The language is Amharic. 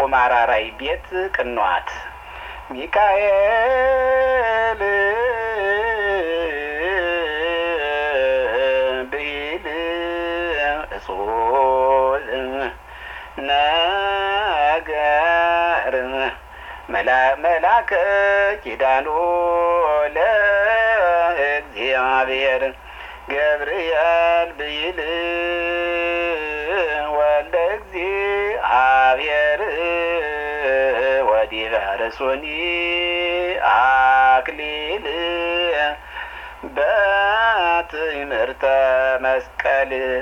ጦማራራይ ቤት ቅኗት ሚካኤል ብሂል እጹል ነገር መላከ ኪዳኑ ለእግዚአብሔር ገብርኤል ብሂል ወልደ እግዚአብሔር ወዲበ ርእሱኒ አክሊል በትእምርተ መስቀል